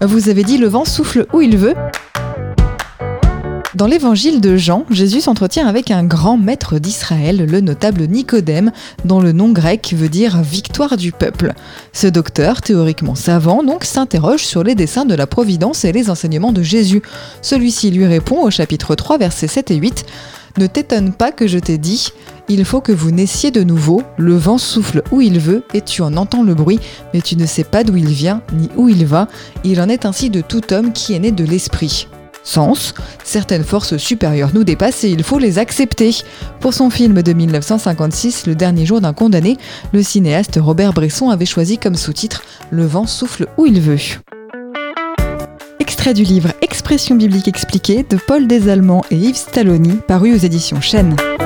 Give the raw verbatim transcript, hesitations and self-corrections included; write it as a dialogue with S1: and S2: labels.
S1: Vous avez dit le vent souffle où il veut ? Dans l'évangile de Jean, Jésus s'entretient avec un grand maître d'Israël, le notable Nicodème, dont le nom grec veut dire « victoire du peuple ». Ce docteur, théoriquement savant, donc, s'interroge sur les desseins de la providence et les enseignements de Jésus. Celui-ci lui répond au chapitre trois, versets sept et huit « Ne t'étonne pas que je t'ai dit, il faut que vous naissiez de nouveau, le vent souffle où il veut et tu en entends le bruit, mais tu ne sais pas d'où il vient ni où il va. Il en est ainsi de tout homme qui est né de l'esprit. » Sens, certaines forces supérieures nous dépassent et il faut les accepter. Pour son film de dix-neuf cent cinquante-six, Le dernier jour d'un condamné, le cinéaste Robert Bresson avait choisi comme sous-titre « Le vent souffle où il veut ». Extrait du livre Expression biblique expliquée de Paul Desallemands et Yves Stalloni, paru aux éditions Chênes.